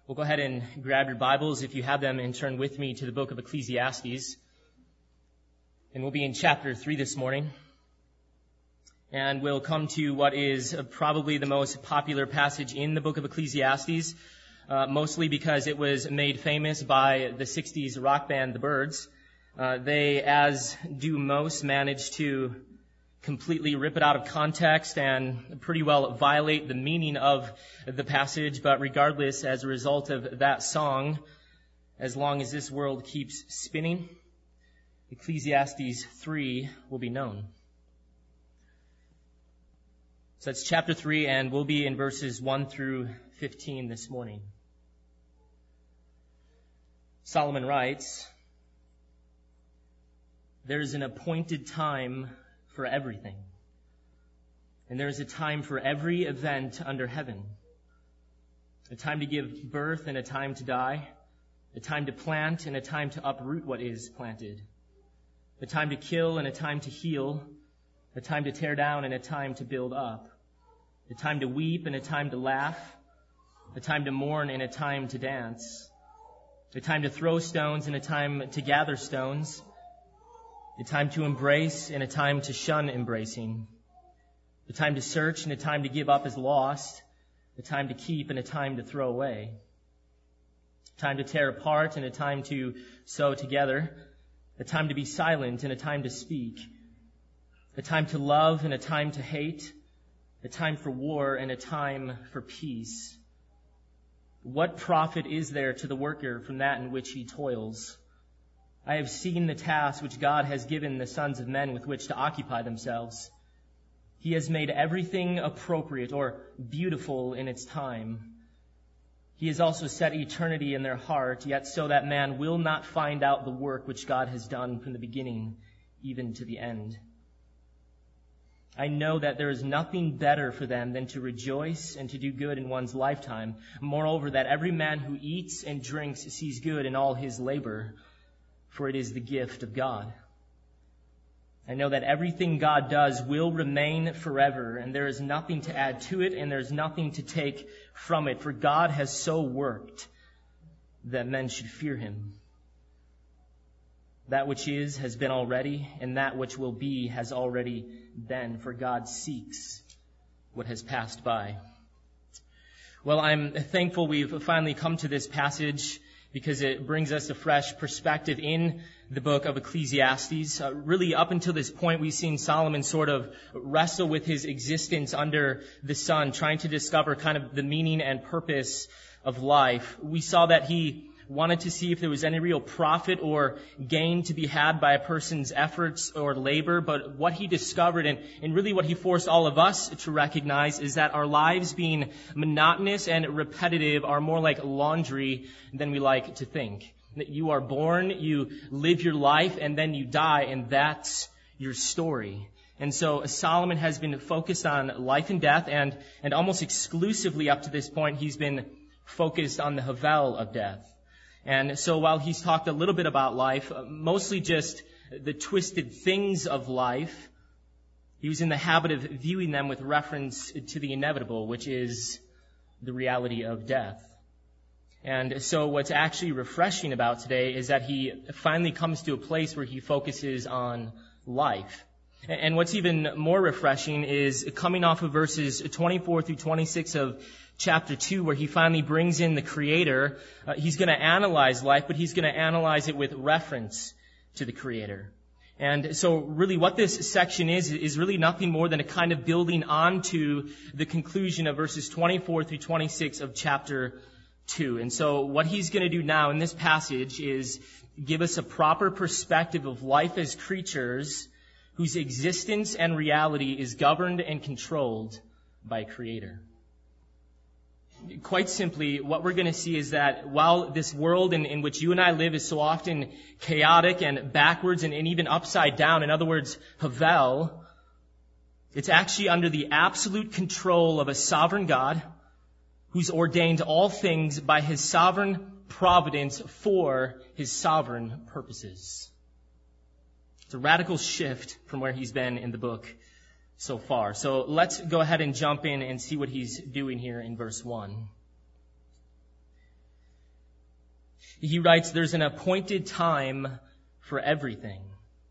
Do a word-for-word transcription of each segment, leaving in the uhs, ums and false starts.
We'll go ahead and grab your Bibles if you have them and turn with me to the book of Ecclesiastes. And we'll be in chapter three this morning. And we'll come to what is probably the most popular passage in the book of Ecclesiastes, uh, mostly because it was made famous by the sixties rock band The Byrds. Uh, they, as do most, managed to completely rip it out of context and pretty well violate the meaning of the passage. But regardless, as a result of that song, as long as this world keeps spinning, Ecclesiastes three will be known. So that's chapter three, and we'll be in verses one through fifteen this morning. Solomon writes, "There is an appointed time for everything, and there is a time for every event under heaven, a time to give birth and a time to die, a time to plant and a time to uproot what is planted, a time to kill and a time to heal, a time to tear down and a time to build up, a time to weep and a time to laugh, a time to mourn and a time to dance, a time to throw stones and a time to gather stones, a time to embrace and a time to shun embracing, a time to search and a time to give up as lost, a time to keep and a time to throw away, a time to tear apart and a time to sew together, a time to be silent and a time to speak, a time to love and a time to hate, a time for war and a time for peace. What profit is there to the worker from that in which he toils? I have seen the task which God has given the sons of men with which to occupy themselves. He has made everything appropriate or beautiful in its time. He has also set eternity in their heart, yet so that man will not find out the work which God has done from the beginning even to the end. I know that there is nothing better for them than to rejoice and to do good in one's lifetime. Moreover, that every man who eats and drinks sees good in all his labor, for it is the gift of God. I know that everything God does will remain forever, and there is nothing to add to it, and there is nothing to take from it, for God has so worked that men should fear him. That which is has been already, and that which will be has already been, for God seeks what has passed by." Well, I'm thankful we've finally come to this passage, because it brings us a fresh perspective in the book of Ecclesiastes. Uh, really, up until this point, we've seen Solomon sort of wrestle with his existence under the sun, trying to discover kind of the meaning and purpose of life. We saw that he wanted to see if there was any real profit or gain to be had by a person's efforts or labor. But what he discovered, and, and really what he forced all of us to recognize, is that our lives being monotonous and repetitive are more like laundry than we like to think. That you are born, you live your life, and then you die, and that's your story. And so Solomon has been focused on life and death, and, and almost exclusively up to this point, he's been focused on the havel of death. And so while he's talked a little bit about life, mostly just the twisted things of life, he was in the habit of viewing them with reference to the inevitable, which is the reality of death. And so what's actually refreshing about today is that he finally comes to a place where he focuses on life. And what's even more refreshing is coming off of verses twenty-four through twenty-six of chapter two, where he finally brings in the Creator. Uh, he's going to analyze life, but he's going to analyze it with reference to the Creator. And so really what this section is, is really nothing more than a kind of building onto the conclusion of verses twenty-four through twenty-six of chapter two. And so what he's going to do now in this passage is give us a proper perspective of life as creatures whose existence and reality is governed and controlled by a Creator. Quite simply, what we're going to see is that while this world in, in which you and I live is so often chaotic and backwards and, and even upside down, in other words, havel, it's actually under the absolute control of a sovereign God who's ordained all things by his sovereign providence for his sovereign purposes. It's a radical shift from where he's been in the book so far. So let's go ahead and jump in and see what he's doing here in verse one. He writes, there's an appointed time for everything.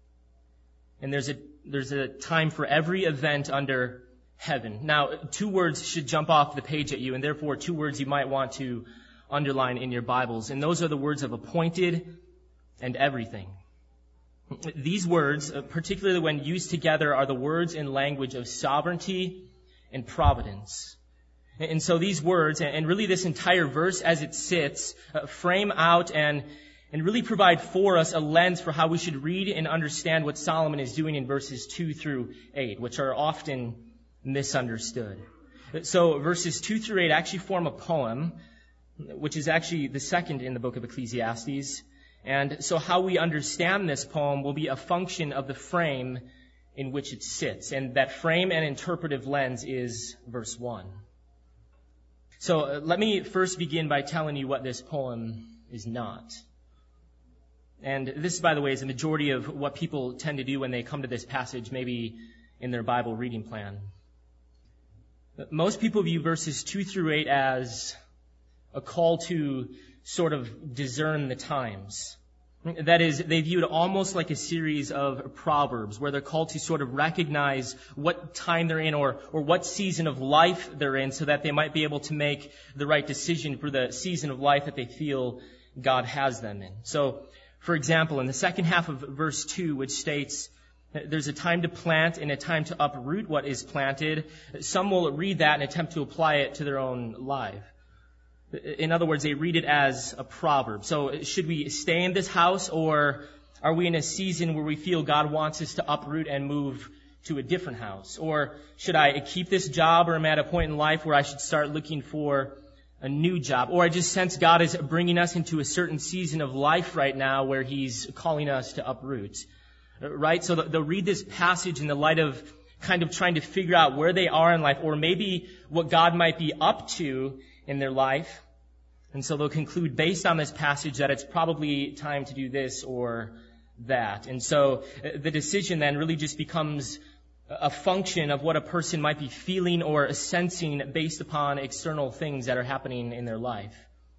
And there's a, there's a time for every event under heaven. Now, two words should jump off the page at you, and therefore two words you might want to underline in your Bibles. And those are the words of appointed and everything. These words, particularly when used together, are the words and language of sovereignty and providence. And so these words, and really this entire verse as it sits, frame out and and really provide for us a lens for how we should read and understand what Solomon is doing in verses two through eight, which are often misunderstood. So verses two through eight actually form a poem, which is actually the second in the book of Ecclesiastes. And so how we understand this poem will be a function of the frame in which it sits. And that frame and interpretive lens is verse one. So uh, let me first begin by telling you what this poem is not. And this, by the way, is a majority of what people tend to do when they come to this passage, maybe in their Bible reading plan. Most people view verses two through eight as a call to sort of discern the times. That is, they view it almost like a series of proverbs where they're called to sort of recognize what time they're in or, or what season of life they're in so that they might be able to make the right decision for the season of life that they feel God has them in. So, for example, in the second half of verse two, which states, there's a time to plant and a time to uproot what is planted, some will read that and attempt to apply it to their own life. In other words, they read it as a proverb. So should we stay in this house, or are we in a season where we feel God wants us to uproot and move to a different house? Or should I keep this job, or am I at a point in life where I should start looking for a new job? Or I just sense God is bringing us into a certain season of life right now where He's calling us to uproot. Right? So they'll read this passage in the light of kind of trying to figure out where they are in life, or maybe what God might be up to in their life. And so they'll conclude based on this passage that it's probably time to do this or that. And so the decision then really just becomes a function of what a person might be feeling or sensing based upon external things that are happening in their life.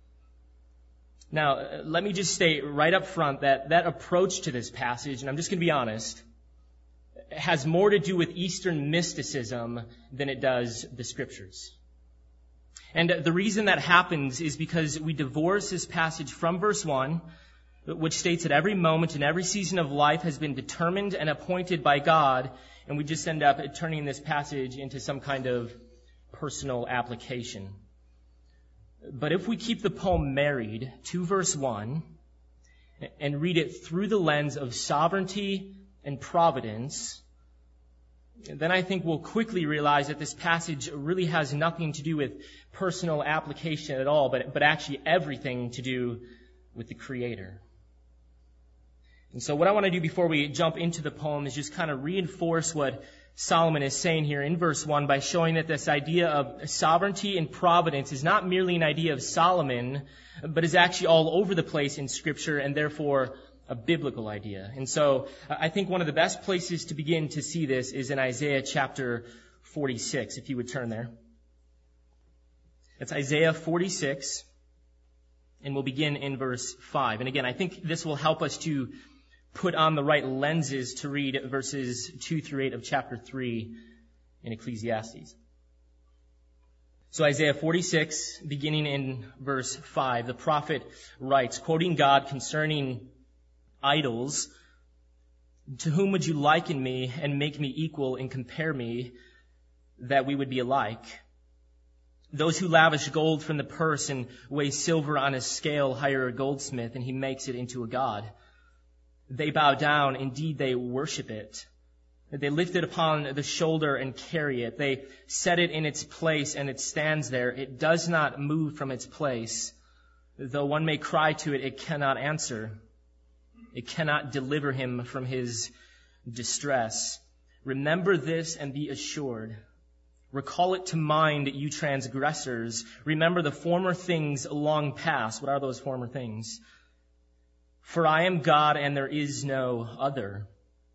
Now, let me just state right up front that that approach to this passage, and I'm just going to be honest, has more to do with Eastern mysticism than it does the Scriptures. And the reason that happens is because we divorce this passage from verse one, which states that every moment and every season of life has been determined and appointed by God, and we just end up turning this passage into some kind of personal application. But if we keep the poem married to verse one and read it through the lens of sovereignty and providence, then I think we'll quickly realize that this passage really has nothing to do with personal application at all, but, but actually everything to do with the Creator. And so what I want to do before we jump into the poem is just kind of reinforce what Solomon is saying here in verse one by showing that this idea of sovereignty and providence is not merely an idea of Solomon, but is actually all over the place in Scripture and therefore a biblical idea. And so I think one of the best places to begin to see this is in Isaiah chapter forty-six, if you would turn there. It's Isaiah forty-six, and we'll begin in verse five. And again, I think this will help us to put on the right lenses to read verses two through eight of chapter three in Ecclesiastes. So Isaiah forty-six, beginning in verse five, the prophet writes, quoting God concerning idols, "To whom would you liken me and make me equal and compare me that we would be alike? Those who lavish gold from the purse and weigh silver on a scale hire a goldsmith, and he makes it into a god. They bow down, indeed they worship it. They lift it upon the shoulder and carry it. They set it in its place, and it stands there. It does not move from its place. Though one may cry to it, it cannot answer. It cannot deliver him from his distress. Remember this and be assured. Recall it to mind, you transgressors. Remember the former things long past." What are those former things? "For I am God and there is no other.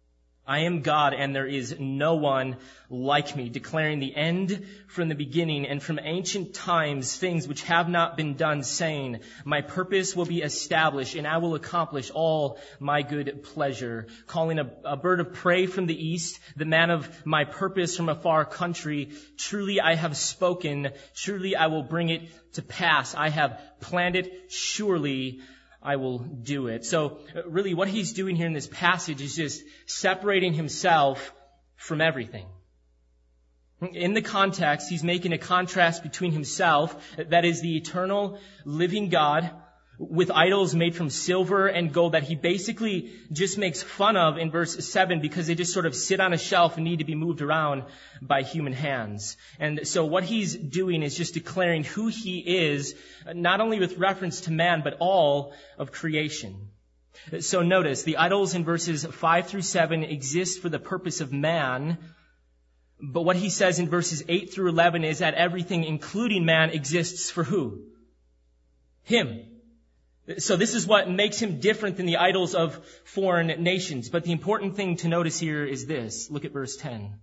I am God, and there is no one like me, declaring the end from the beginning, and from ancient times things which have not been done, saying, my purpose will be established, and I will accomplish all my good pleasure. Calling a, a bird of prey from the east, the man of my purpose from a far country. Truly I have spoken, truly I will bring it to pass. I have planned it, surely I will do it. So really what he's doing here in this passage is just separating himself from everything. In the context, he's making a contrast between himself, that is the eternal living God, with idols made from silver and gold that he basically just makes fun of in verse seven because they just sort of sit on a shelf and need to be moved around by human hands. And so what he's doing is just declaring who he is, not only with reference to man, but all of creation. So notice, the idols in verses five through seven exist for the purpose of man, but what he says in verses eight through eleven is that everything, including man, exists for who? Him. So this is what makes him different than the idols of foreign nations. But the important thing to notice here is this. Look at verse ten.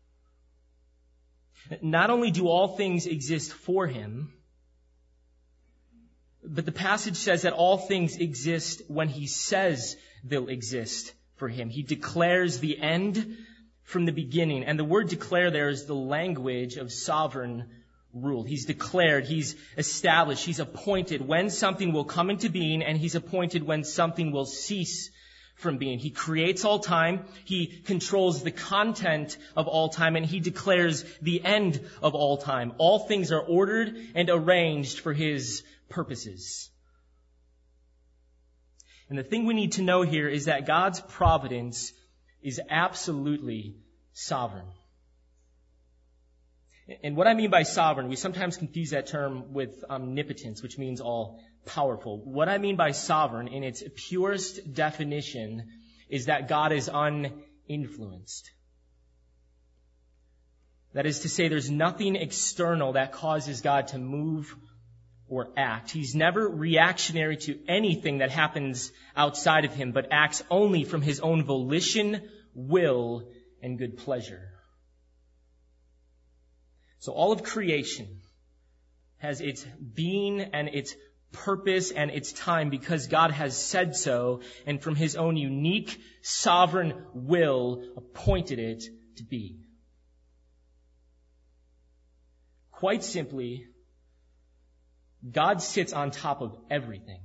Not only do all things exist for him, but the passage says that all things exist when he says they'll exist for him. He declares the end from the beginning. And the word declare there is the language of sovereign rule. He's declared, he's established, he's appointed when something will come into being, and he's appointed when something will cease from being. He creates all time, he controls the content of all time, and he declares the end of all time. All things are ordered and arranged for his purposes. And the thing we need to know here is that God's providence is absolutely sovereign. And what I mean by sovereign, we sometimes confuse that term with omnipotence, which means all powerful. What I mean by sovereign, in its purest definition, is that God is uninfluenced. That is to say, there's nothing external that causes God to move or act. He's never reactionary to anything that happens outside of him, but acts only from his own volition, will, and good pleasure. So all of creation has its being and its purpose and its time because God has said so, and from his own unique sovereign will appointed it to be. Quite simply, God sits on top of everything.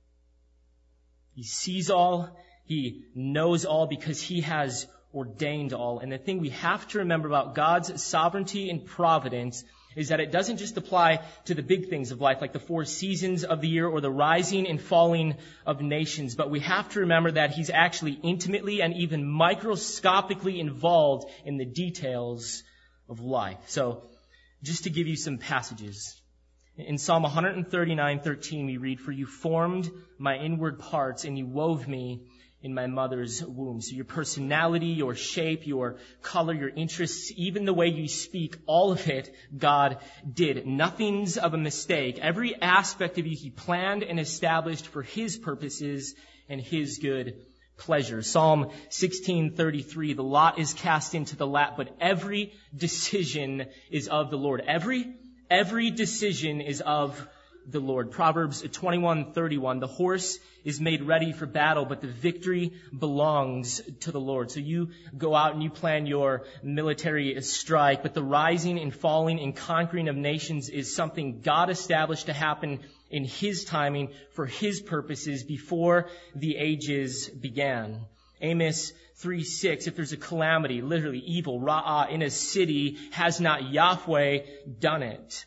He sees all, he knows all because he has ordained all. And the thing we have to remember about God's sovereignty and providence is that it doesn't just apply to the big things of life, like the four seasons of the year or the rising and falling of nations, but we have to remember that he's actually intimately and even microscopically involved in the details of life. So, just to give you some passages. In Psalm one thirty-nine thirteen, we read, "For you formed my inward parts, and you wove me in my mother's womb." So your personality, your shape, your color, your interests, even the way you speak, all of it, God did. Nothing's of a mistake. Every aspect of you, he planned and established for his purposes and his good pleasure. Psalm sixteen thirty-three, "The lot is cast into the lap, but every decision is of the Lord." Every, every decision is of the Lord. Proverbs twenty-one thirty-one, "The horse is made ready for battle, but the victory belongs to the Lord." So you go out and you plan your military strike, but the rising and falling and conquering of nations is something God established to happen in his timing for his purposes before the ages began. Amos three six, "If there's a calamity, literally evil, ra'ah, in a city, has not Yahweh done it?"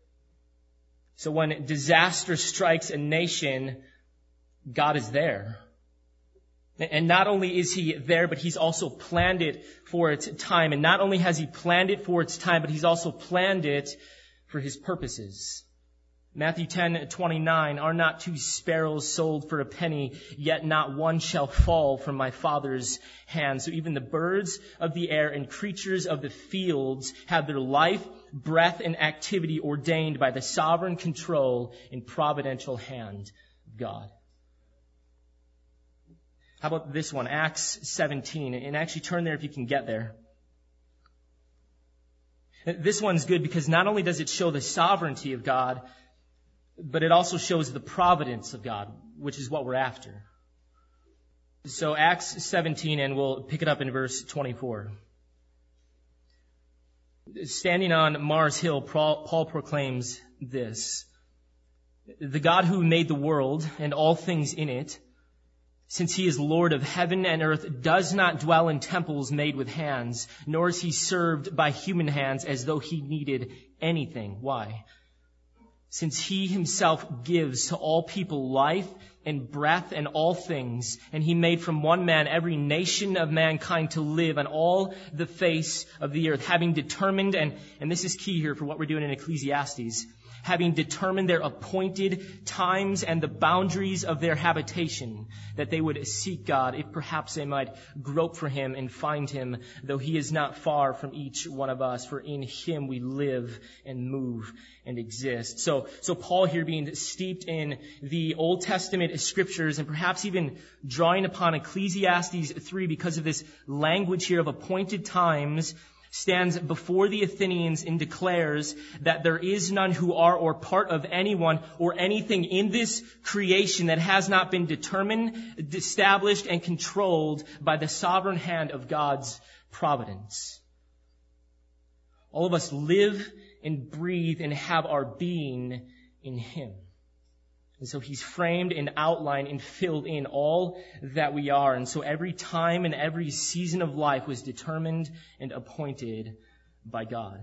So when disaster strikes a nation, God is there. And not only is he there, but he's also planned it for its time. And not only has he planned it for its time, but he's also planned it for his purposes. Matthew ten twenty-nine, "Are not two sparrows sold for a penny, yet not one shall fall from my Father's hand. So even the birds of the air and creatures of the fields have their life, breath, and activity ordained by the sovereign control and providential hand of God." How about this one, Acts seventeen? And actually turn there if you can get there. This one's good because not only does it show the sovereignty of God, but it also shows the providence of God, which is what we're after. So Acts seventeen, and we'll pick it up in verse twenty-four. Standing on Mars Hill, Paul proclaims this: "The God who made the world and all things in it, since he is Lord of heaven and earth, does not dwell in temples made with hands, nor is he served by human hands as though he needed anything." Why? "Since he himself gives to all people life and breath and all things, and he made from one man every nation of mankind to live on all the face of the earth, having determined," and, and this is key here for what we're doing in Ecclesiastes, "having determined their appointed times and the boundaries of their habitation, that they would seek God, if perhaps they might grope for him and find him, though he is not far from each one of us, for in him we live and move and exist." So, so Paul here being steeped in the Old Testament scriptures and perhaps even drawing upon Ecclesiastes three because of this language here of appointed times, stands before the Athenians and declares that there is none who are or part of anyone or anything in this creation that has not been determined, established, and controlled by the sovereign hand of God's providence. All of us live and breathe and have our being in him. And so he's framed and outlined and filled in all that we are. And so every time and every season of life was determined and appointed by God.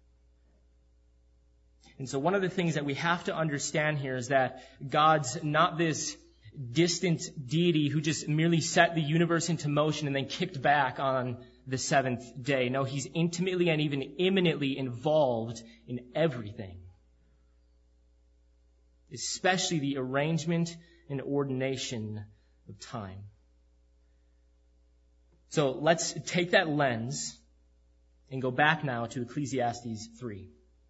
And so one of the things that we have to understand here is that God's not this distant deity who just merely set the universe into motion and then kicked back on the seventh day. No, he's intimately and even imminently involved in everything, especially the arrangement and ordination of time. So let's take that lens and go back now to Ecclesiastes three.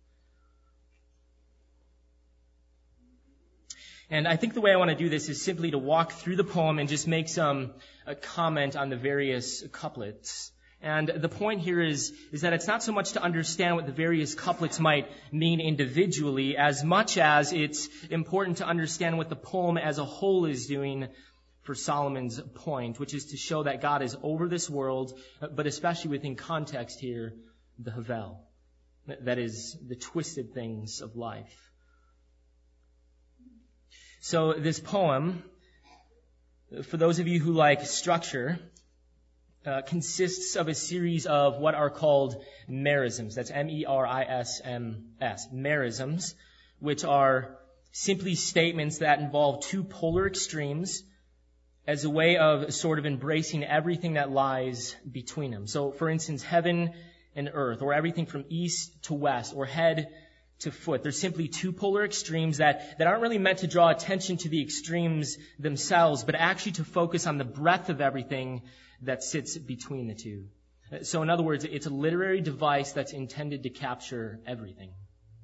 And I think the way I want to do this is simply to walk through the poem and just make some uh, comment on the various couplets. And the point here is, is that it's not so much to understand what the various couplets might mean individually, as much as it's important to understand what the poem as a whole is doing for Solomon's point, which is to show that God is over this world, but especially within context here, the Havel. That is, the twisted things of life. So this poem, for those of you who like structure, Uh, consists of a series of what are called merisms. That's M E R I S M S. Merisms, which are simply statements that involve two polar extremes as a way of sort of embracing everything that lies between them. So, for instance, heaven and earth, or everything from east to west, or head to foot. They're simply two polar extremes that, that aren't really meant to draw attention to the extremes themselves, but actually to focus on the breadth of everything that sits between the two. So in other words, it's a literary device that's intended to capture everything.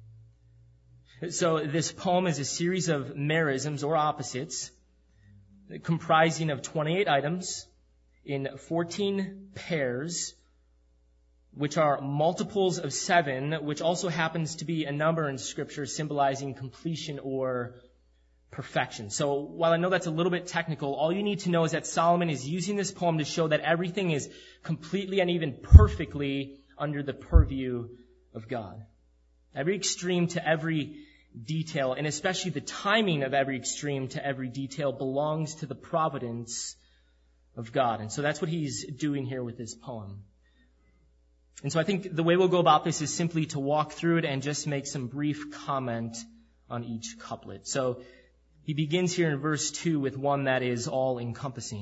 So this poem is a series of merisms or opposites comprising of twenty-eight items in fourteen pairs, which are multiples of seven, which also happens to be a number in Scripture symbolizing completion or perfection. So while I know that's a little bit technical, all you need to know is that Solomon is using this poem to show that everything is completely and even perfectly under the purview of God. Every extreme to every detail, and especially the timing of every extreme to every detail, belongs to the providence of God. And so that's what he's doing here with this poem. And so I think the way we'll go about this is simply to walk through it and just make some brief comment on each couplet. So he begins here in verse two with one that is all-encompassing.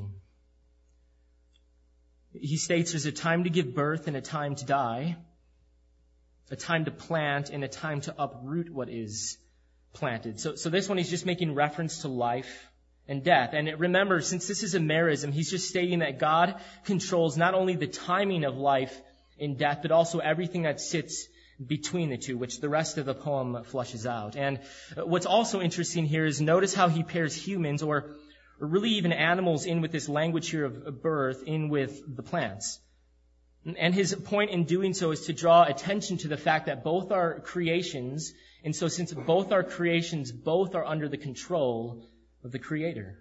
He states there's a time to give birth and a time to die, a time to plant and a time to uproot what is planted. So, so this one he's just making reference to life and death. And remember, since this is a merism, he's just stating that God controls not only the timing of life and death, but also everything that sits between the two, which the rest of the poem flushes out. And what's also interesting here is notice how he pairs humans, or or really even animals in with this language here of birth, in with the plants. And his point in doing so is to draw attention to the fact that both are creations, and so since both are creations, both are under the control of the Creator.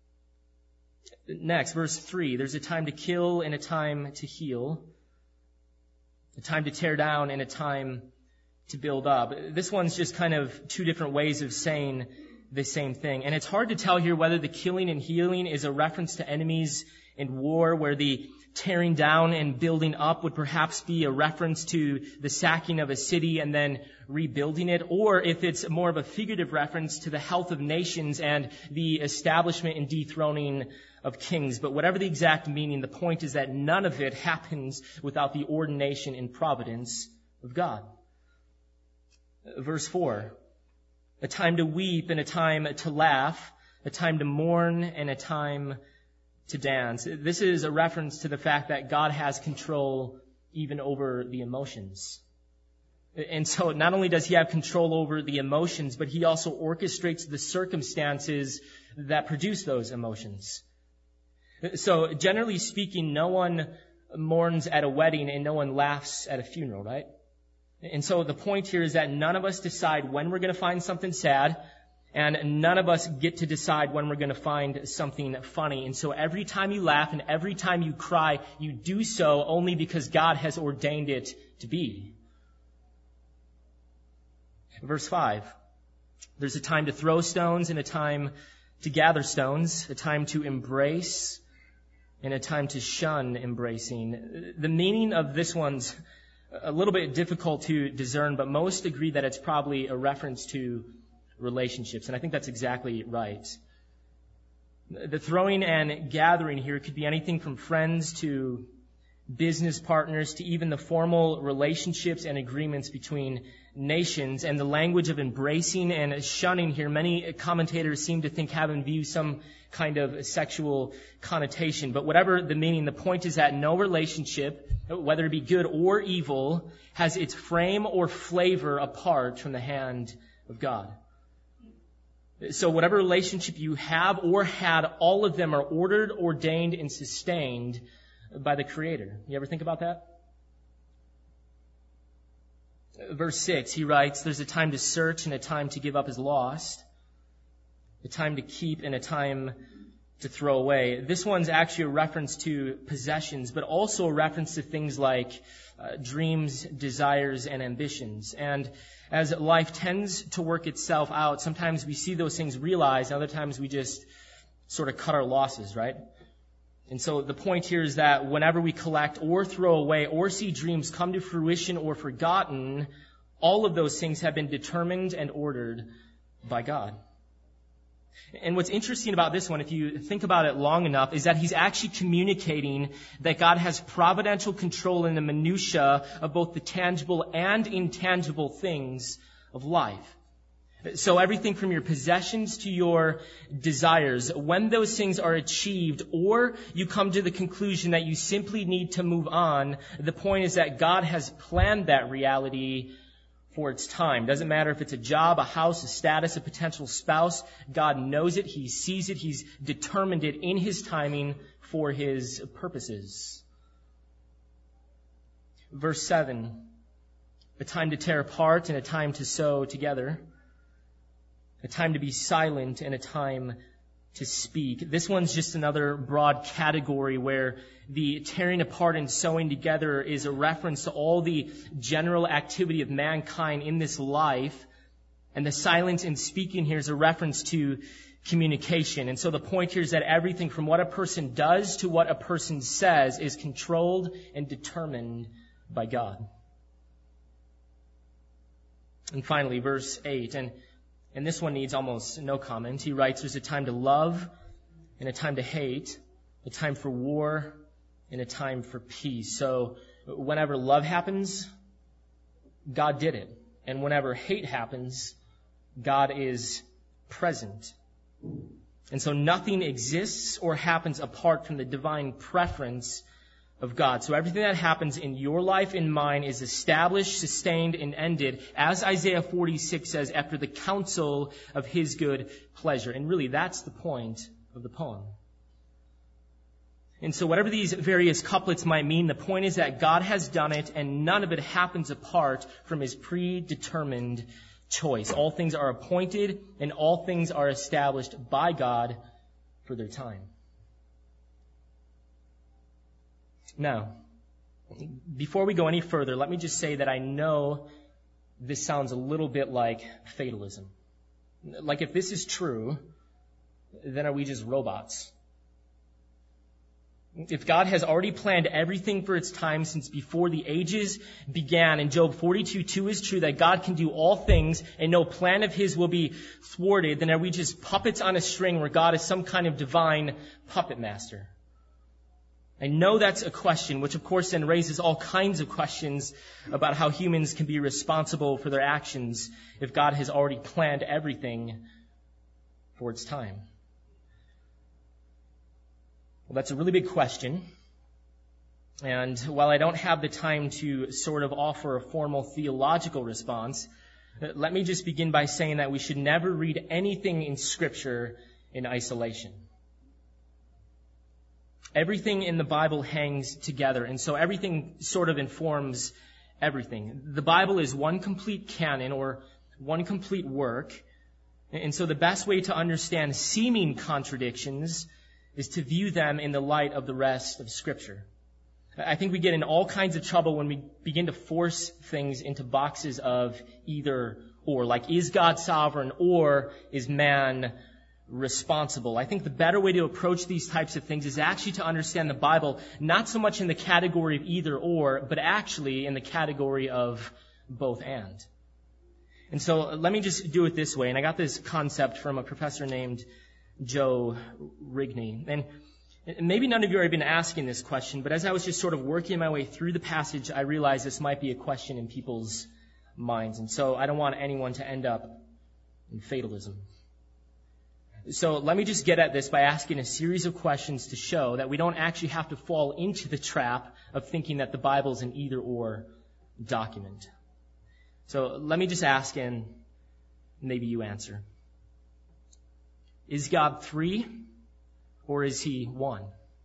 Next, verse three, there's a time to kill and a time to heal, a time to tear down and a time to build up. This one's just kind of two different ways of saying the same thing. And it's hard to tell here whether the killing and healing is a reference to enemies in war, where the tearing down and building up would perhaps be a reference to the sacking of a city and then rebuilding it, or if it's more of a figurative reference to the health of nations and the establishment and dethroning of kings. But whatever the exact meaning, the point is that none of it happens without the ordination and providence of God. Verse four, a time to weep and a time to laugh, a time to mourn and a time to dance. This is a reference to the fact that God has control even over the emotions. And so not only does he have control over the emotions, but he also orchestrates the circumstances that produce those emotions. So generally speaking, no one mourns at a wedding and no one laughs at a funeral, right? And so the point here is that none of us decide when we're going to find something sad, and none of us get to decide when we're going to find something funny. And so every time you laugh and every time you cry, you do so only because God has ordained it to be. Verse five, there's a time to throw stones and a time to gather stones, a time to embrace and a time to shun embracing. The meaning of this one's a little bit difficult to discern, but most agree that it's probably a reference to relationships, and I think that's exactly right. The throwing and gathering here could be anything from friends to business partners to even the formal relationships and agreements between nations. And the language of embracing and shunning here, many commentators seem to think have in view some kind of sexual connotation. But whatever the meaning, the point is that no relationship, whether it be good or evil, has its frame or flavor apart from the hand of God. So whatever relationship you have or had, all of them are ordered, ordained, and sustained by the Creator. You ever think about that? Verse six, he writes, there's a time to search and a time to give up as lost, a time to keep and a time to throw away. This one's actually a reference to possessions, but also a reference to things like uh, dreams, desires, and ambitions. And as life tends to work itself out, sometimes we see those things realized, other times we just sort of cut our losses, right? And so the point here is that whenever we collect or throw away or see dreams come to fruition or forgotten, all of those things have been determined and ordered by God. And what's interesting about this one, if you think about it long enough, is that he's actually communicating that God has providential control in the minutia of both the tangible and intangible things of life. So everything from your possessions to your desires, when those things are achieved or you come to the conclusion that you simply need to move on, the point is that God has planned that reality for its time. Doesn't matter if it's a job, a house, a status, a potential spouse. God knows it. He sees it. He's determined it in His timing for His purposes. Verse seven, a time to tear apart and a time to sew together, a time to be silent and a time to speak. This one's just another broad category where the tearing apart and sewing together is a reference to all the general activity of mankind in this life. And the silence and speaking here is a reference to communication. And so the point here is that everything from what a person does to what a person says is controlled and determined by God. And finally, verse eight, and And this one needs almost no comment. He writes, there's a time to love and a time to hate, a time for war and a time for peace. So whenever love happens, God did it. And whenever hate happens, God is present. And so nothing exists or happens apart from the divine preference of God. So everything that happens in your life and mine is established, sustained, and ended, as Isaiah forty-six says, after the counsel of His good pleasure. And really, that's the point of the poem. And so whatever these various couplets might mean, the point is that God has done it, and none of it happens apart from his predetermined choice. All things are appointed, and all things are established by God for their time. Now, before we go any further, let me just say that I know this sounds a little bit like fatalism. Like, if this is true, then are we just robots? If God has already planned everything for its time since before the ages began, and Job forty-two two is true that God can do all things and no plan of his will be thwarted, then are we just puppets on a string where God is some kind of divine puppet master? I know that's a question, which of course then raises all kinds of questions about how humans can be responsible for their actions if God has already planned everything for its time. Well, that's a really big question. And while I don't have the time to sort of offer a formal theological response, let me just begin by saying that we should never read anything in Scripture in isolation. Everything in the Bible hangs together, and so everything sort of informs everything. The Bible is one complete canon or one complete work, and so the best way to understand seeming contradictions is to view them in the light of the rest of Scripture. I think we get in all kinds of trouble when we begin to force things into boxes of either or, like, is God sovereign or is man responsible? I think the better way to approach these types of things is actually to understand the Bible not so much in the category of either or, but actually in the category of both and. And so let me just do it this way. And I got this concept from a professor named Joe Rigney. And maybe none of you have been asking this question, but as I was just sort of working my way through the passage, I realized this might be a question in people's minds. And so I don't want anyone to end up in fatalism. So let me just get at this by asking a series of questions to show that we don't actually have to fall into the trap of thinking that the Bible is an either-or document. So let me just ask, and maybe you answer. Is God three, or is he one?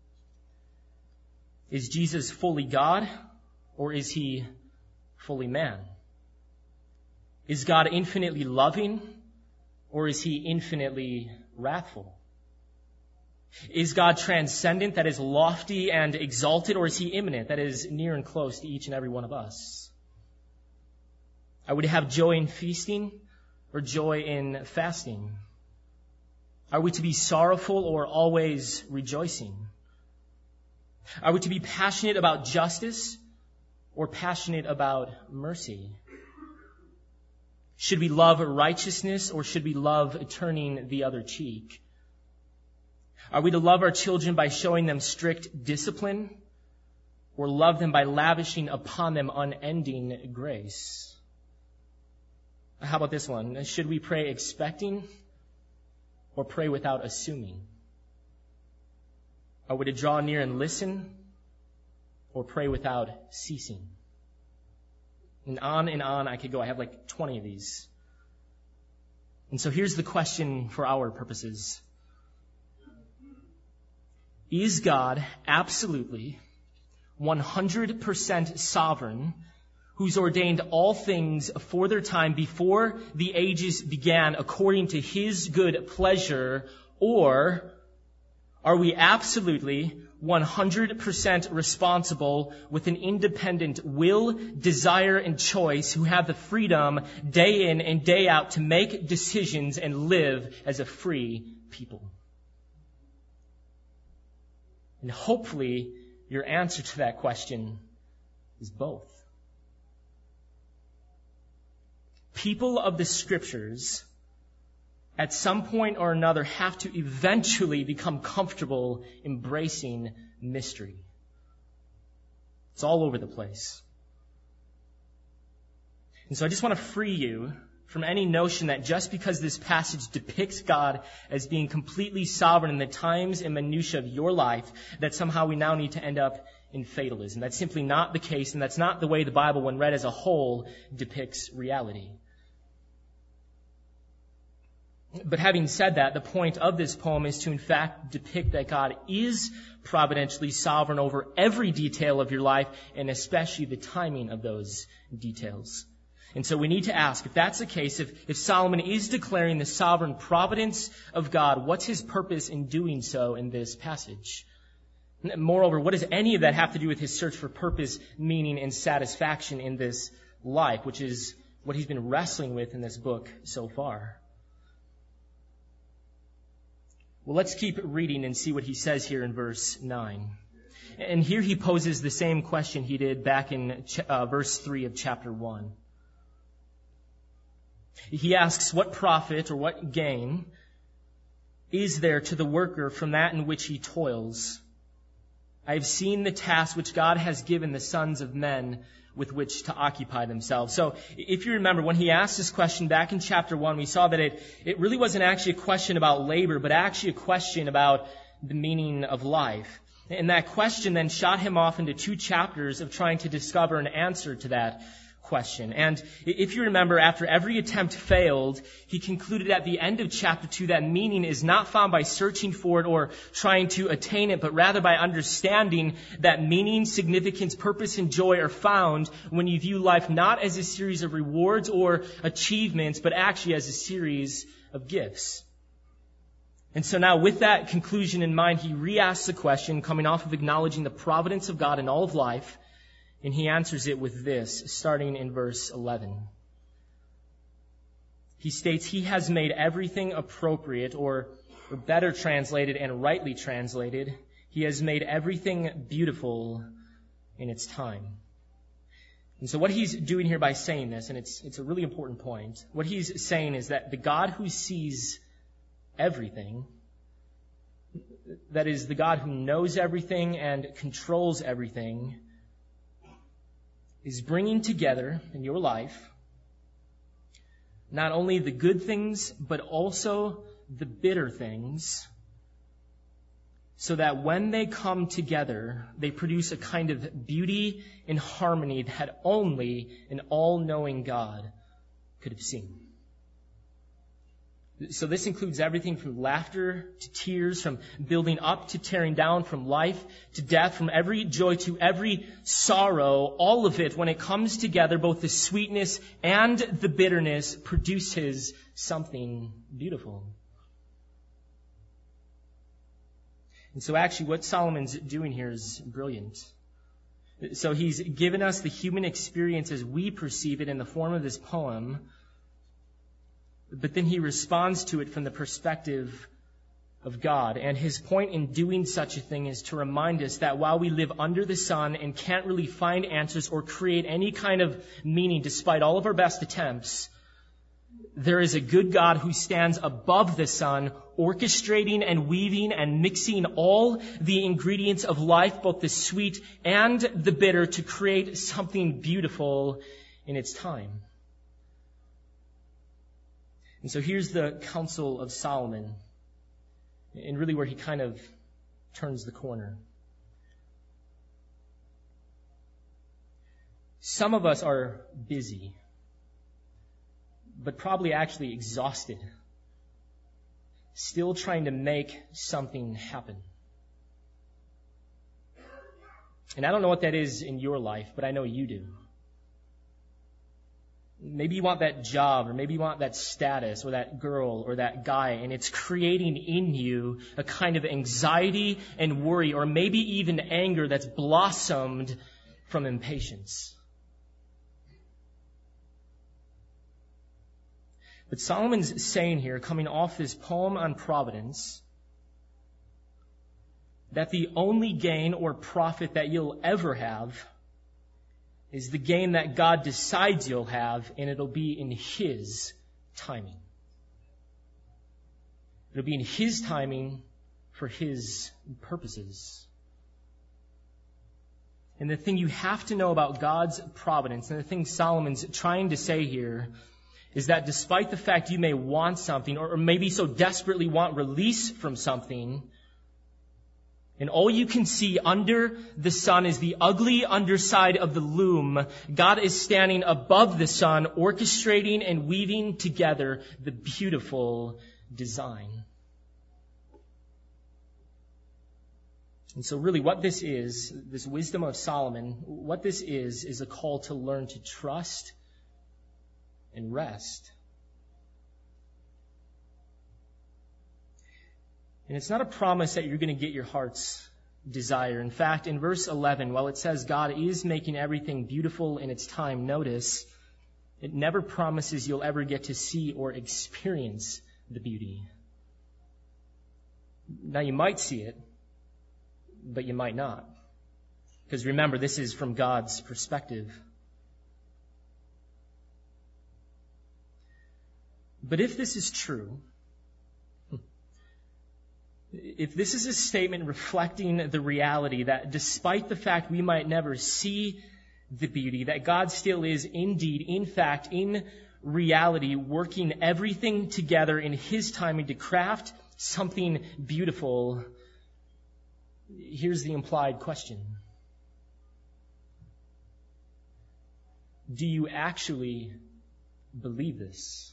Is Jesus fully God, or is he fully man? Is God infinitely loving, or is he infinitely wrathful? Is God transcendent, that is lofty and exalted, or is he immanent, that is near and close to each and every one of us? Are we to have joy in feasting or joy in fasting? Are we to be sorrowful or always rejoicing? Are we to be passionate about justice or passionate about mercy? Should we love righteousness or should we love turning the other cheek? Are we to love our children by showing them strict discipline or love them by lavishing upon them unending grace? How about this one? Should we pray expecting or pray without assuming? Are we to draw near and listen or pray without ceasing? And on and on I could go. I have like twenty of these. And so here's the question for our purposes. Is God absolutely one hundred percent sovereign, who's ordained all things for their time before the ages began according to his good pleasure? Or are we absolutely one hundred percent responsible with an independent will, desire, and choice, who have the freedom day in and day out to make decisions and live as a free people? And hopefully your answer to that question is both. People of the Scriptures, at some point or another, have to eventually become comfortable embracing mystery. It's all over the place. And so I just want to free you from any notion that just because this passage depicts God as being completely sovereign in the times and minutiae of your life, that somehow we now need to end up in fatalism. That's simply not the case, and that's not the way the Bible, when read as a whole, depicts reality. But having said that, the point of this poem is to in fact depict that God is providentially sovereign over every detail of your life, and especially the timing of those details. And so we need to ask, if that's the case, if, if Solomon is declaring the sovereign providence of God, what's his purpose in doing so in this passage? Moreover, what does any of that have to do with his search for purpose, meaning, and satisfaction in this life, which is what he's been wrestling with in this book so far? Well, let's keep reading and see what he says here in verse nine. And here he poses the same question he did back in uh, verse three of chapter one. He asks, what profit or what gain is there to the worker from that in which he toils? I have seen the task which God has given the sons of men with which to occupy themselves. So if you remember, when he asked this question back in chapter one, we saw that it, it really wasn't actually a question about labor, but actually a question about the meaning of life. And that question then shot him off into two chapters of trying to discover an answer to that question. And if you remember, after every attempt failed, he concluded at the end of chapter two that meaning is not found by searching for it or trying to attain it, but rather by understanding that meaning, significance, purpose, and joy are found when you view life not as a series of rewards or achievements, but actually as a series of gifts. And so now with that conclusion in mind, he re-asks the question, coming off of acknowledging the providence of God in all of life, and he answers it with this, starting in verse eleven. He states, he has made everything appropriate, or, or better translated and rightly translated, he has made everything beautiful in its time. And so what he's doing here by saying this, and it's, it's a really important point, what he's saying is that the God who sees everything, that is, the God who knows everything and controls everything, is bringing together in your life not only the good things, but also the bitter things, so that when they come together, they produce a kind of beauty and harmony that only an all-knowing God could have seen. So this includes everything from laughter to tears, from building up to tearing down, from life to death, from every joy to every sorrow. All of it, when it comes together, both the sweetness and the bitterness produces something beautiful. And so actually what Solomon's doing here is brilliant. So he's given us the human experience as we perceive it in the form of this poem, but then he responds to it from the perspective of God. And his point in doing such a thing is to remind us that while we live under the sun and can't really find answers or create any kind of meaning despite all of our best attempts, there is a good God who stands above the sun, orchestrating and weaving and mixing all the ingredients of life, both the sweet and the bitter, to create something beautiful in its time. And so here's the counsel of Solomon, and really where he kind of turns the corner. Some of us are busy, but probably actually exhausted, still trying to make something happen. And I don't know what that is in your life, but I know you do. Maybe you want that job, or maybe you want that status, or that girl, or that guy, and it's creating in you a kind of anxiety and worry, or maybe even anger that's blossomed from impatience. But Solomon's saying here, coming off this poem on providence, that the only gain or profit that you'll ever have is the gain that God decides you'll have, and it'll be in His timing. It'll be in His timing for His purposes. And the thing you have to know about God's providence, and the thing Solomon's trying to say here, is that despite the fact you may want something, or maybe so desperately want release from something, and all you can see under the sun is the ugly underside of the loom, God is standing above the sun, orchestrating and weaving together the beautiful design. And so really what this is, this wisdom of Solomon, what this is, is a call to learn to trust and rest. And it's not a promise that you're going to get your heart's desire. In fact, in verse eleven, while it says God is making everything beautiful in its time, notice, it never promises you'll ever get to see or experience the beauty. Now you might see it, but you might not. Because remember, this is from God's perspective. But if this is true, if this is a statement reflecting the reality that despite the fact we might never see the beauty, that God still is indeed, in fact, in reality, working everything together in His timing to craft something beautiful, here's the implied question. Do you actually believe this?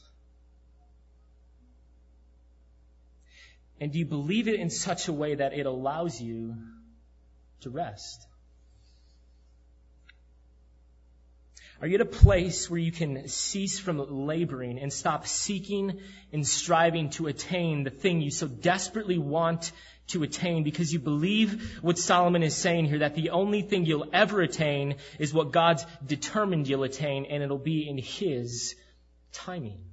And do you believe it in such a way that it allows you to rest? Are you at a place where you can cease from laboring and stop seeking and striving to attain the thing you so desperately want to attain because you believe what Solomon is saying here, that the only thing you'll ever attain is what God's determined you'll attain, and it'll be in His timing?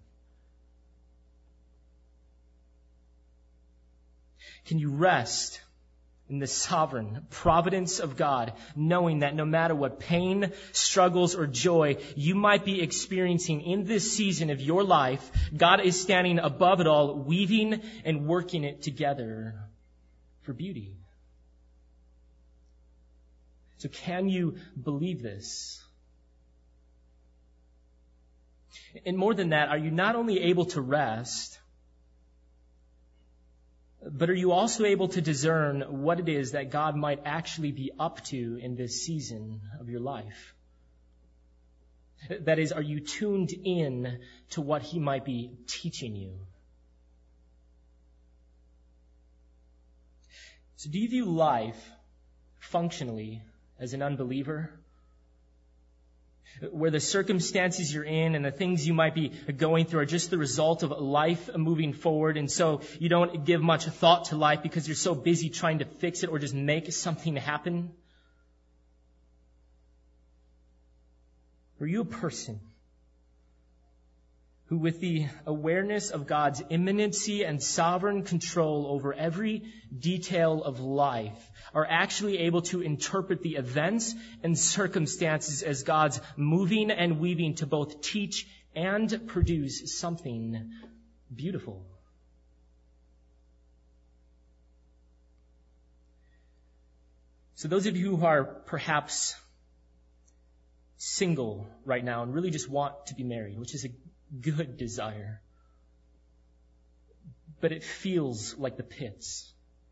Can you rest in the sovereign providence of God, knowing that no matter what pain, struggles, or joy you might be experiencing in this season of your life, God is standing above it all, weaving and working it together for beauty? So can you believe this? And more than that, are you not only able to rest, but are you also able to discern what it is that God might actually be up to in this season of your life? That is, are you tuned in to what He might be teaching you? So do you view life functionally as an unbeliever, where the circumstances you're in and the things you might be going through are just the result of life moving forward, and so you don't give much thought to life because you're so busy trying to fix it or just make something happen? Are you a person who, with the awareness of God's immanency and sovereign control over every detail of life, are actually able to interpret the events and circumstances as God's moving and weaving to both teach and produce something beautiful? So those of you who are perhaps single right now and really just want to be married, which is a good desire, but it feels like the pits.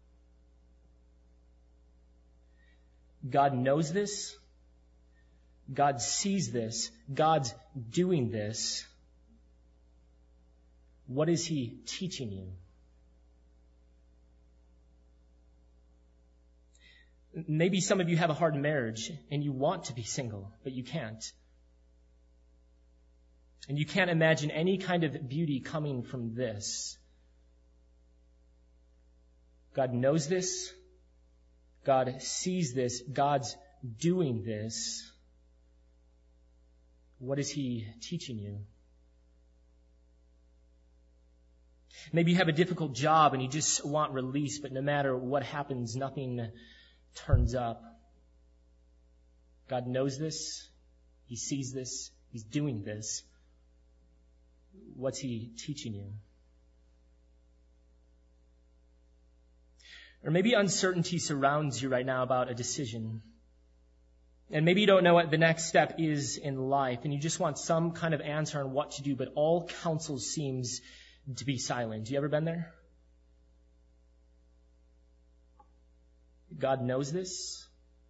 God knows this. God sees this. God's doing this. What is He teaching you? Maybe some of you have a hard marriage and you want to be single, but you can't. And you can't imagine any kind of beauty coming from this. God knows this. God sees this. God's doing this. What is He teaching you? Maybe you have a difficult job and you just want release, but no matter what happens, nothing turns up. God knows this. He sees this. He's doing this. What's He teaching you? Or maybe uncertainty surrounds you right now about a decision. And maybe you don't know what the next step is in life, and you just want some kind of answer on what to do, but all counsel seems to be silent. You ever been there? God knows this.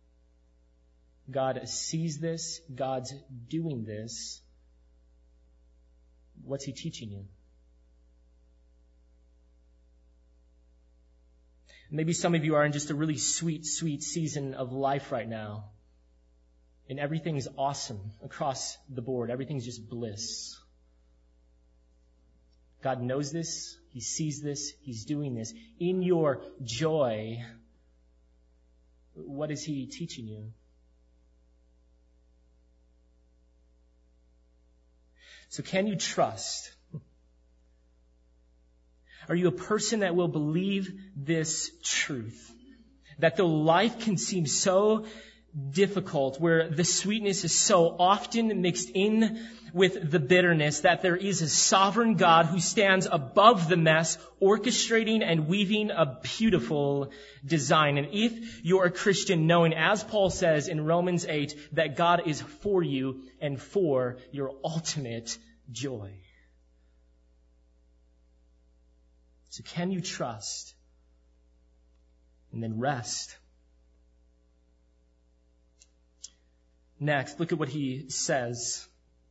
God sees this. God's doing this. What's He teaching you? Maybe some of you are in just a really sweet, sweet season of life right now. And everything's awesome across the board. Everything's just bliss. God knows this. He sees this. He's doing this. In your joy, what is He teaching you? So can you trust? Are you a person that will believe this truth? That though life can seem so difficult, where the sweetness is so often mixed in with the bitterness, that there is a sovereign God who stands above the mess, orchestrating and weaving a beautiful design. And if you're a Christian, knowing, as Paul says in Romans eight, that God is for you and for your ultimate joy. So can you trust and then rest? Next, look at what he says.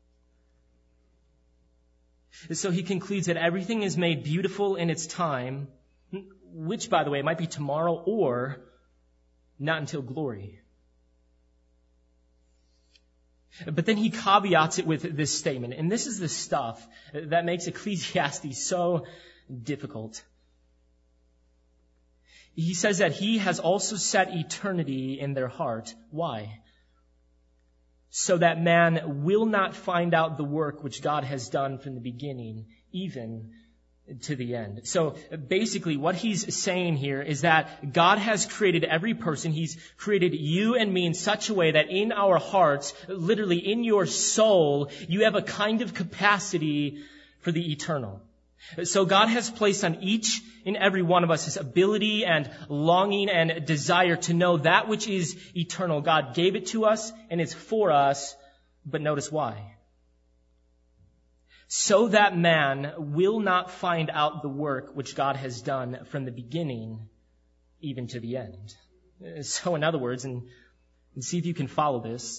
So he concludes that everything is made beautiful in its time, which, by the way, might be tomorrow or not until glory. But then he caveats it with this statement, and this is the stuff that makes Ecclesiastes so difficult. He says that He has also set eternity in their heart. Why? So that man will not find out the work which God has done from the beginning, even to the end. So basically what he's saying here is that God has created every person. He's created you and me in such a way that in our hearts, literally in your soul, you have a kind of capacity for the eternal. So God has placed on each and every one of us this ability and longing and desire to know that which is eternal. God gave it to us and it's for us, but notice why. So that man will not find out the work which God has done from the beginning, even to the end. So in other words, and, and see if you can follow this,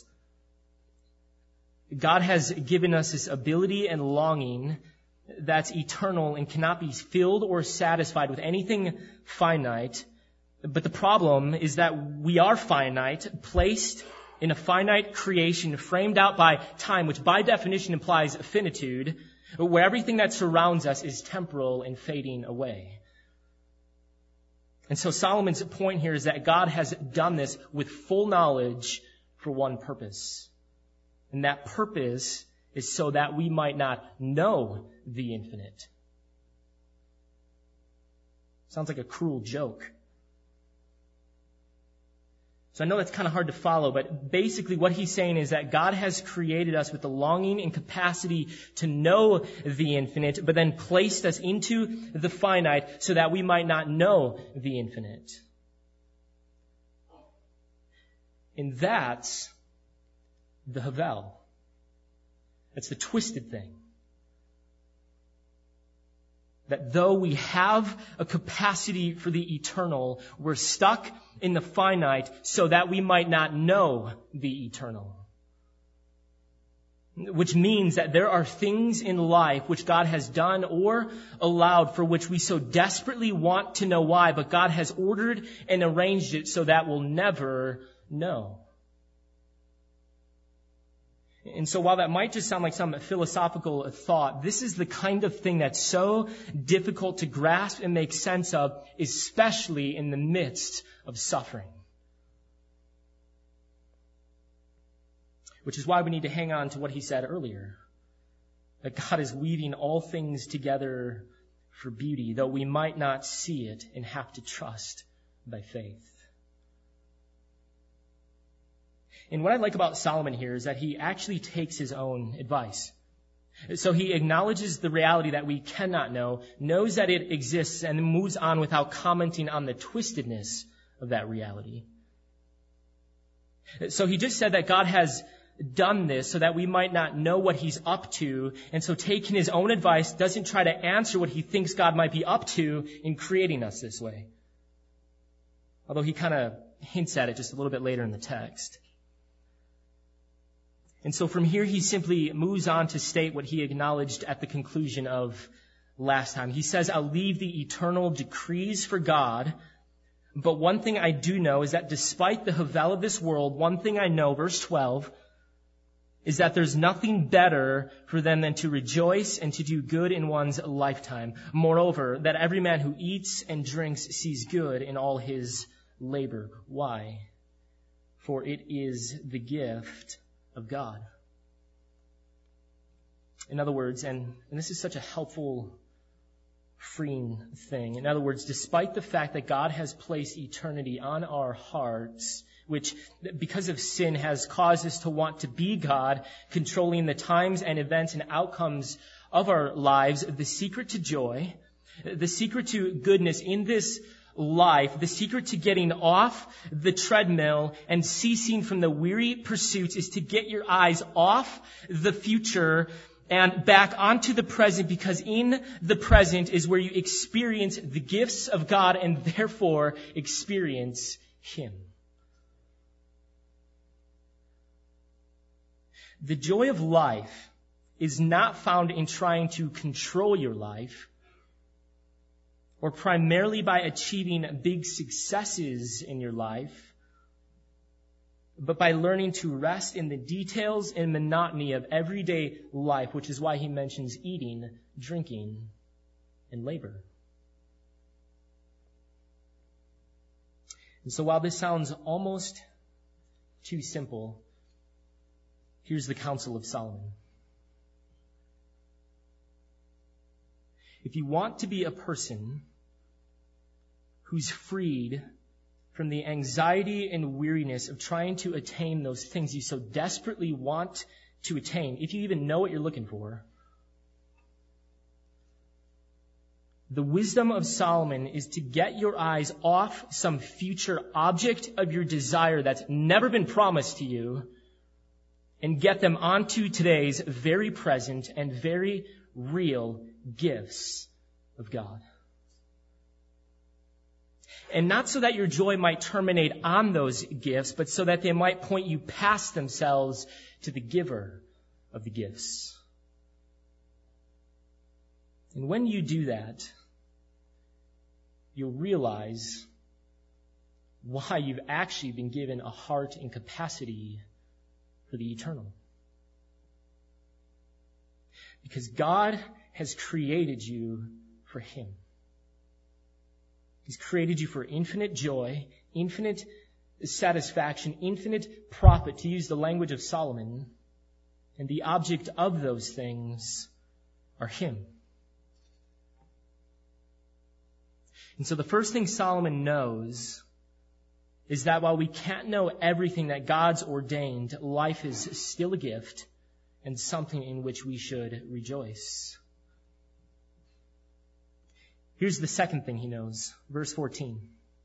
God has given us this ability and longing that's eternal and cannot be filled or satisfied with anything finite. But the problem is that we are finite, placed in a finite creation framed out by time, which by definition implies finitude, where everything that surrounds us is temporal and fading away. And so Solomon's point here is that God has done this with full knowledge for one purpose. And that purpose is so that we might not know the infinite. Sounds like a cruel joke. So I know that's kind of hard to follow, but basically what he's saying is that God has created us with the longing and capacity to know the infinite, but then placed us into the finite so that we might not know the infinite. And that's the Havel. That's the twisted thing. That though we have a capacity for the eternal, we're stuck in the finite so that we might not know the eternal. Which means that there are things in life which God has done or allowed for which we so desperately want to know why, but God has ordered and arranged it so that we'll never know. And so while that might just sound like some philosophical thought, this is the kind of thing that's so difficult to grasp and make sense of, especially in the midst of suffering. Which is why we need to hang on to what he said earlier. That God is weaving all things together for beauty, though we might not see it and have to trust by faith. And what I like about Solomon here is that he actually takes his own advice. So he acknowledges the reality that we cannot know, knows that it exists, and moves on without commenting on the twistedness of that reality. So he just said that God has done this so that we might not know what he's up to, and so taking his own advice doesn't try to answer what he thinks God might be up to in creating us this way. Although he kind of hints at it just a little bit later in the text. And so from here, he simply moves on to state what he acknowledged at the conclusion of last time. He says, I'll leave the eternal decrees for God But one thing I do know is that despite the havel of this world, one thing I know, verse twelve, is that there's nothing better for them than to rejoice and to do good in one's lifetime. Moreover, that every man who eats and drinks sees good in all his labor. Why? For it is the gift of God. In other words, and, and this is such a helpful, freeing thing. In other words, despite the fact that God has placed eternity on our hearts, which because of sin has caused us to want to be God, controlling the times and events and outcomes of our lives, the secret to joy, the secret to goodness in this life, the secret to getting off the treadmill and ceasing from the weary pursuits is to get your eyes off the future and back onto the present, because in the present is where you experience the gifts of God and therefore experience Him. The joy of life is not found in trying to control your life or primarily by achieving big successes in your life, but by learning to rest in the details and monotony of everyday life, which is why he mentions eating, drinking, and labor. And so while this sounds almost too simple, here's the counsel of Solomon. If you want to be a person who's freed from the anxiety and weariness of trying to attain those things you so desperately want to attain, if you even know what you're looking for, the wisdom of Solomon is to get your eyes off some future object of your desire that's never been promised to you and get them onto today's very present and very real gifts of God. And not so that your joy might terminate on those gifts, but so that they might point you past themselves to the giver of the gifts. And when you do that, you'll realize why you've actually been given a heart and capacity for the eternal. Because God has created you for Him. He's created you for infinite joy, infinite satisfaction, infinite profit, to use the language of Solomon. And the object of those things are Him. And so the first thing Solomon knows is that while we can't know everything that God's ordained, life is still a gift and something in which we should rejoice. Here's the second thing he knows. Verse fourteen.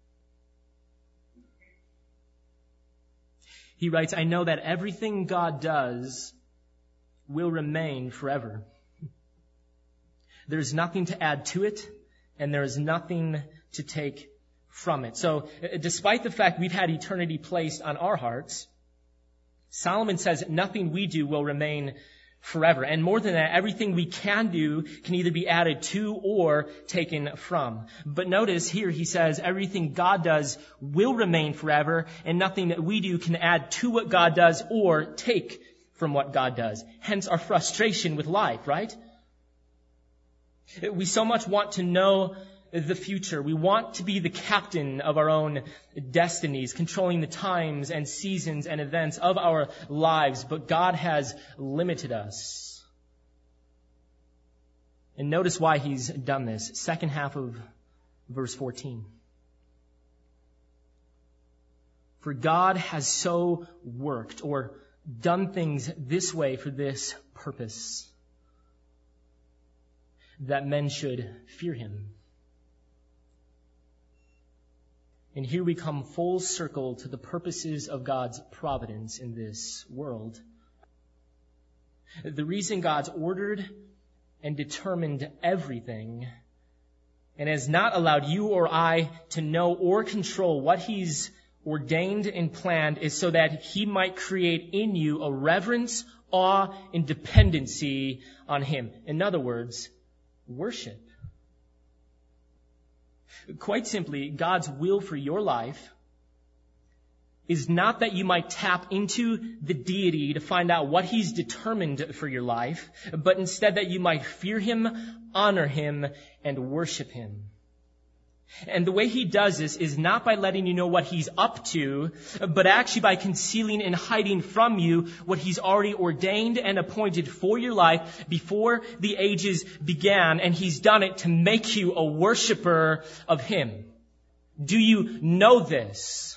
He writes, I know that everything God does will remain forever. There's nothing to add to it, and there is nothing to take from it. So, despite the fact we've had eternity placed on our hearts, Solomon says nothing we do will remain forever. And more than that, everything we can do can either be added to or taken from. But notice here he says everything God does will remain forever, and nothing that we do can add to what God does or take from what God does. Hence our frustration with life, right? We so much want to know the future. We want to be the captain of our own destinies, controlling the times and seasons and events of our lives, but God has limited us. And notice why He's done this. Second half of verse fourteen. For God has so worked or done things this way for this purpose, that men should fear Him. And here we come full circle to the purposes of God's providence in this world. The reason God's ordered and determined everything and has not allowed you or I to know or control what He's ordained and planned is so that He might create in you a reverence, awe, and dependency on Him. In other words, worship. Quite simply, God's will for your life is not that you might tap into the deity to find out what he's determined for your life, but instead that you might fear him, honor him, and worship him. And the way he does this is not by letting you know what he's up to, but actually by concealing and hiding from you what he's already ordained and appointed for your life before the ages began, and he's done it to make you a worshiper of him. Do you know this?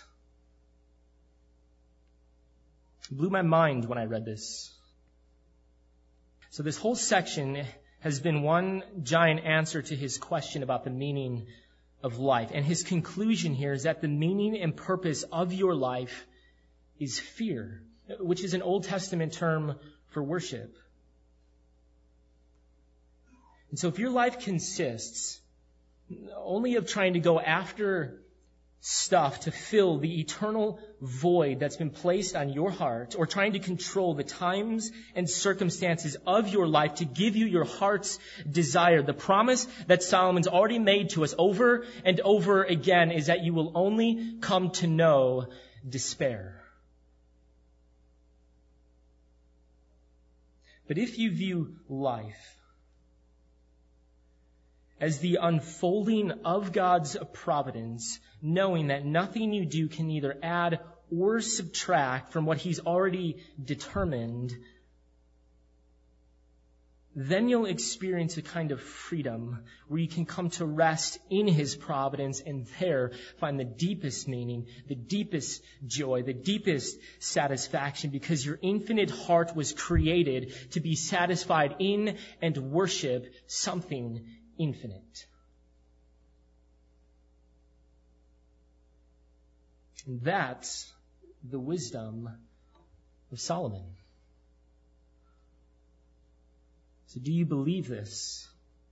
It blew my mind when I read this. So this whole section has been one giant answer to his question about the meaning of life. And his conclusion here is that the meaning and purpose of your life is fear, which is an Old Testament term for worship. And so if your life consists only of trying to go after stuff to fill the eternal void that's been placed on your heart, or trying to control the times and circumstances of your life to give you your heart's desire, the promise that Solomon's already made to us over and over again is that you will only come to know despair. But if you view life as the unfolding of God's providence, knowing that nothing you do can either add or subtract from what he's already determined, then you'll experience a kind of freedom where you can come to rest in his providence and there find the deepest meaning, the deepest joy, the deepest satisfaction, because your infinite heart was created to be satisfied in and worship something infinite. And that's the wisdom of Solomon. So do you believe this?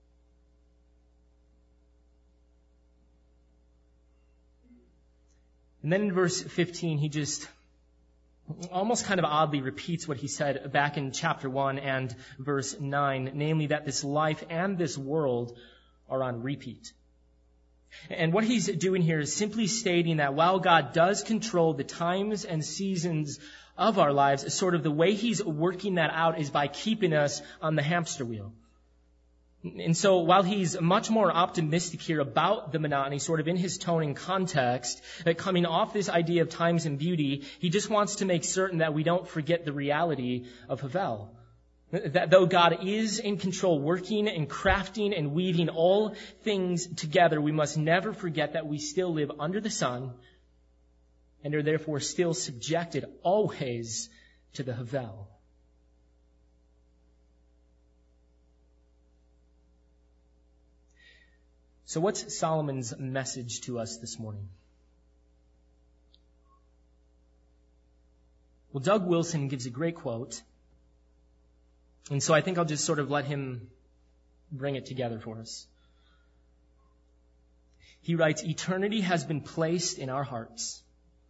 And then in verse fifteen, he just almost kind of oddly repeats what he said back in chapter one and verse nine, namely that this life and this world are on repeat. And what he's doing here is simply stating that while God does control the times and seasons of our lives, sort of the way he's working that out is by keeping us on the hamster wheel. And so while he's much more optimistic here about the monotony, sort of in his tone and context, that coming off this idea of times and beauty, he just wants to make certain that we don't forget the reality of Havel. That though God is in control, working and crafting and weaving all things together, we must never forget that we still live under the sun and are therefore still subjected always to the Havel. So what's Solomon's message to us this morning? Well, Doug Wilson gives a great quote. And so I think I'll just sort of let him bring it together for us. He writes, "Eternity has been placed in our hearts.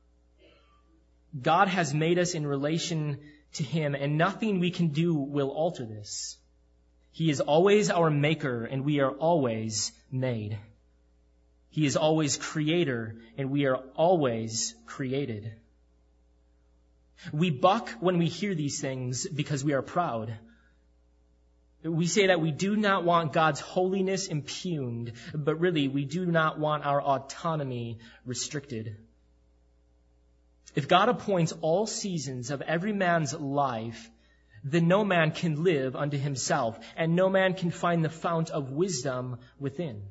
God has made us in relation to him, and nothing we can do will alter this. He is always our maker, and we are always made. He is always creator, and we are always created. We buck when we hear these things because we are proud. We say that we do not want God's holiness impugned, but really we do not want our autonomy restricted. If God appoints all seasons of every man's life, then no man can live unto himself, and no man can find the fount of wisdom within.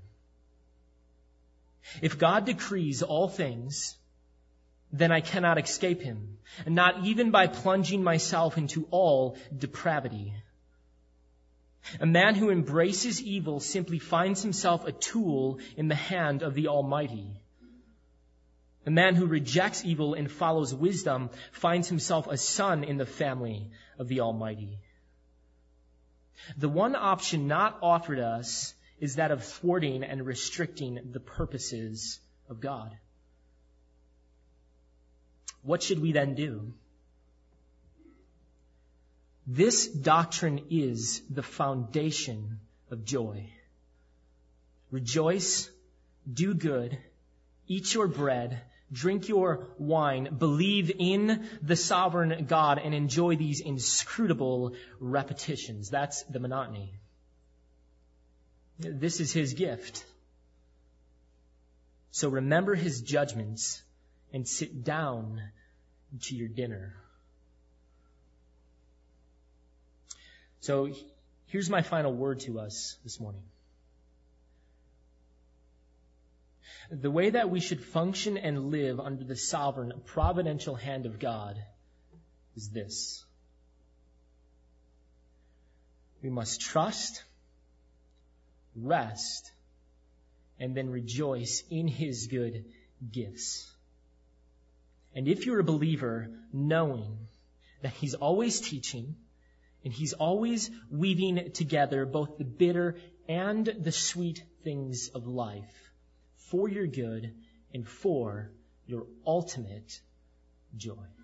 If God decrees all things, then I cannot escape him, and not even by plunging myself into all depravity. A man who embraces evil simply finds himself a tool in the hand of the Almighty. A man who rejects evil and follows wisdom finds himself a son in the family of the Almighty. The one option not offered us is that of thwarting and restricting the purposes of God. What should we then do? This doctrine is the foundation of joy. Rejoice do good, eat your bread, drink your wine, believe in the sovereign God, and enjoy these inscrutable repetitions. That's the monotony. This is his gift. So remember his judgments and sit down to your dinner. So here's my final word to us this morning. The way that we should function and live under the sovereign, providential hand of God is this. We must trust, rest, and then rejoice in his good gifts. And if you're a believer, knowing that he's always teaching and he's always weaving together both the bitter and the sweet things of life for your good and for your ultimate joy.